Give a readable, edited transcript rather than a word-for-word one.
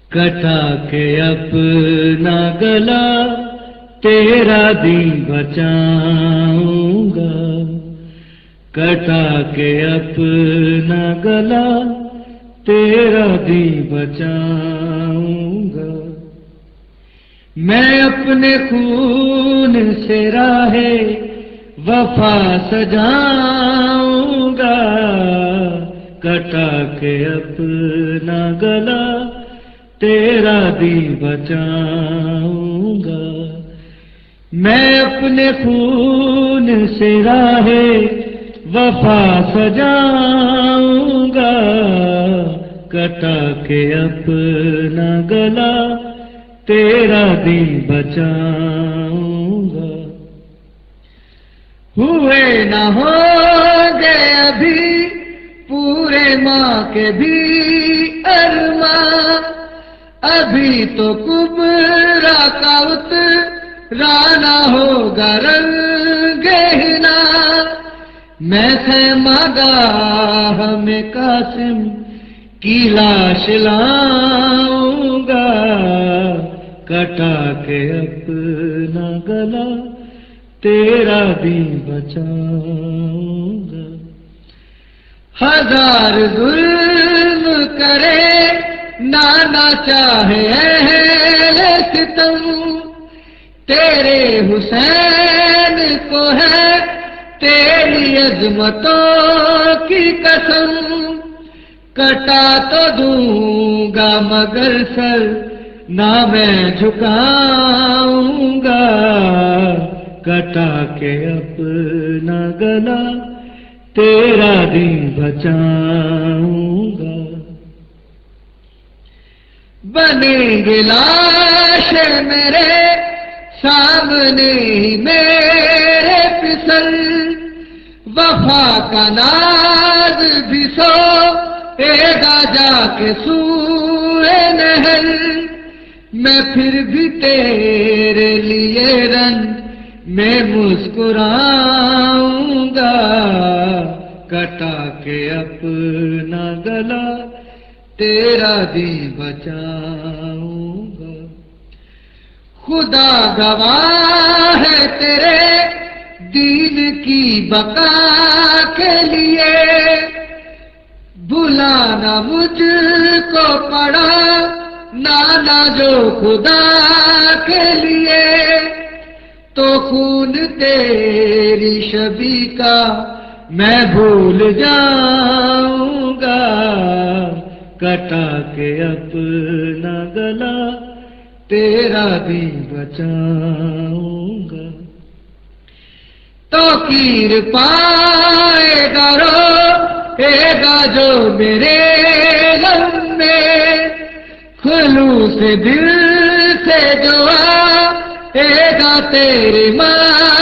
کٹا کے اپنا گلا تیرا دین بچاؤں گا، کٹا کے اپنا گلا تیرا دین بچاؤں گا۔ میں اپنے خون سے راہ وفا سجاؤں گا، کٹا کے اپنا گلا تیرا دین بچاؤں گا۔ میں اپنے خون سے راہ وفا سجاؤں گا، کٹا کے اپنا گلا تیرا دین بچاؤں گا۔ ہوئے نہ ہوں گے ابھی پورے ماں کے بھی ارمان، ابھی تو کبرا کا اترانا ہوگا رنگ ہنا۔ میں خیمہ گاہ میں قاسم کی لاش لاؤں گا، کٹا کے اپنا گلا تیرا دین بچاؤں گا۔ ہزار ظلم کرے نانا چاہے اہل ستم، تیرے حسین کو ہے تیری عظمتوں کی قسم، کٹا تو دوں گا مگر سر نہ میں جھکاؤں گا، کٹا کے اپنا گلا تیرا دین بچاؤں گا۔ بنیں گے لاش میرے سامنے میرے پسل، وفا کا ناز بھی سوئے گا جا کے سوئے نہر، میں پھر بھی تیرے لیے رن میں مسکراؤں گا، کٹا کے اپنا گلا تیرا دین بچاؤں گا۔ خدا گواہ ہے تیرے دین کی بقا کے لیے، بلانا مجھ کو پڑا نانا جو خدا کے لیے، تو خون تیری شبی کا میں بھول جاؤں گا، کٹا کے اپنا گلا تیرا دین بچاؤں گا۔ تو کیر پائے گا روئے گا جو میرے غم میں، خلوص دل سے جو آئے گا تیری ماں